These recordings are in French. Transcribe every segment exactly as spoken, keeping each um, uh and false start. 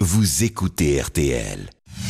vous écoutez R T L.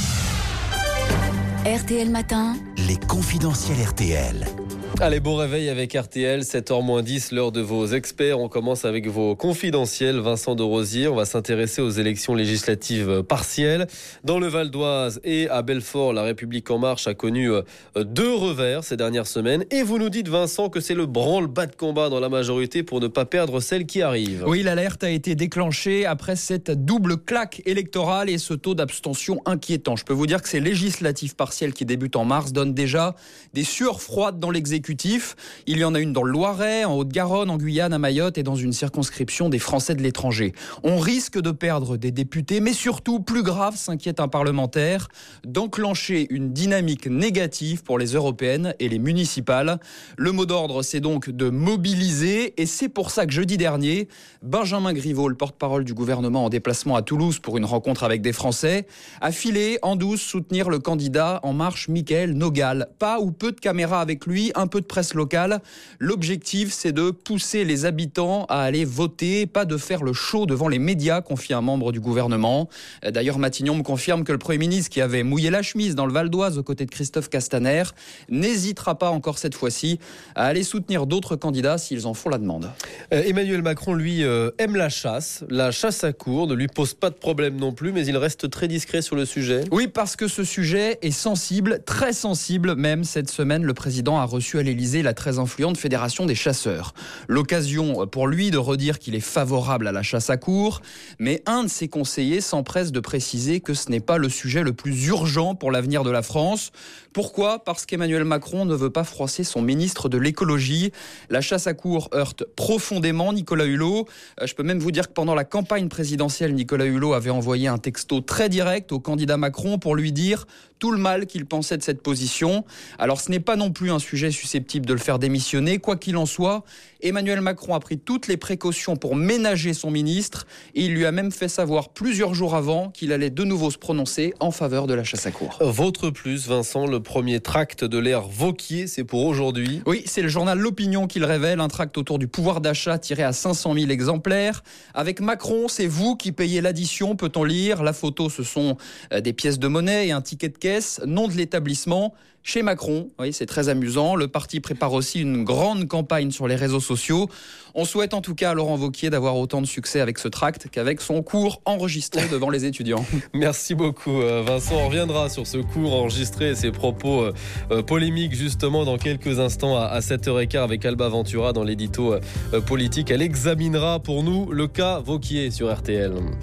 R T L Matin, Les confidentiels R T L. Allez, bon réveil avec R T L, sept heures moins dix, l'heure de vos experts. On commence avec vos confidentiels. Vincent de Rosier, on va s'intéresser aux élections législatives partielles. Dans le Val d'Oise et à Belfort, la République En Marche a connu deux revers ces dernières semaines. Et vous nous dites, Vincent, que c'est le branle-bas de combat dans la majorité pour ne pas perdre celle qui arrive. Oui, l'alerte a été déclenchée après cette double claque électorale et ce taux d'abstention inquiétant. Je peux vous dire que ces législatives partielles qui débutent en mars donnent déjà des sueurs froides dans l'exécutif. Il y en a une dans le Loiret, en Haute-Garonne, en Guyane, à Mayotte et dans une circonscription des Français de l'étranger. On risque de perdre des députés, mais surtout, plus grave, s'inquiète un parlementaire, d'enclencher une dynamique négative pour les européennes et les municipales. Le mot d'ordre, c'est donc de mobiliser, et c'est pour ça que jeudi dernier, Benjamin Griveaux, le porte-parole du gouvernement en déplacement à Toulouse pour une rencontre avec des Français, a filé en douce soutenir le candidat En Marche, Mickaël Nogal. Pas ou peu de caméras avec lui, un peu de presse locale. L'objectif, c'est de pousser les habitants à aller voter, pas de faire le show devant les médias, confie un membre du gouvernement. D'ailleurs, Matignon me confirme que le Premier ministre, qui avait mouillé la chemise dans le Val d'Oise aux côtés de Christophe Castaner, n'hésitera pas encore cette fois-ci à aller soutenir d'autres candidats s'ils en font la demande. Euh, Emmanuel Macron, lui, euh, aime la chasse. La chasse à courre ne lui pose pas de problème non plus, mais il reste très discret sur le sujet. Oui, parce que ce sujet est sensible, très sensible même. Cette semaine, le président a reçu à l'Élysée la très influente Fédération des chasseurs. L'occasion pour lui de redire qu'il est favorable à la chasse à courre, mais un de ses conseillers s'empresse de préciser que ce n'est pas le sujet le plus urgent pour l'avenir de la France. Pourquoi ? Parce qu'Emmanuel Macron ne veut pas froisser son ministre de l'écologie. La chasse à courre heurte profondément Nicolas Hulot. Je peux même vous dire que pendant la campagne présidentielle, Nicolas Hulot avait envoyé un texto très direct au candidat Macron pour lui dire tout le mal qu'il pensait de cette position. Alors ce n'est pas non plus un sujet susceptible de le faire démissionner. Quoi qu'il en soit, Emmanuel Macron a pris toutes les précautions pour ménager son ministre et il lui a même fait savoir plusieurs jours avant qu'il allait de nouveau se prononcer en faveur de la chasse à courre. Votre plus, Vincent, le premier tract de l'ère Wauquiez, c'est pour aujourd'hui. Oui, c'est le journal L'Opinion qui le révèle, un tract autour du pouvoir d'achat tiré à cinq cent mille exemplaires. Avec Macron, c'est vous qui payez l'addition, peut-on lire. La photo, ce sont des pièces de monnaie et un ticket de caisse, nom de l'établissement. Chez Macron, oui, c'est très amusant. Le parti prépare aussi une grande campagne sur les réseaux sociaux. On souhaite en tout cas à Laurent Wauquiez d'avoir autant de succès avec ce tract qu'avec son cours enregistré devant les étudiants. Merci beaucoup Vincent. On reviendra sur ce cours enregistré et ses propos euh, polémiques justement dans quelques instants à, à sept heures quinze avec Alba Ventura dans l'édito euh, politique. Elle examinera pour nous le cas Wauquiez sur R T L.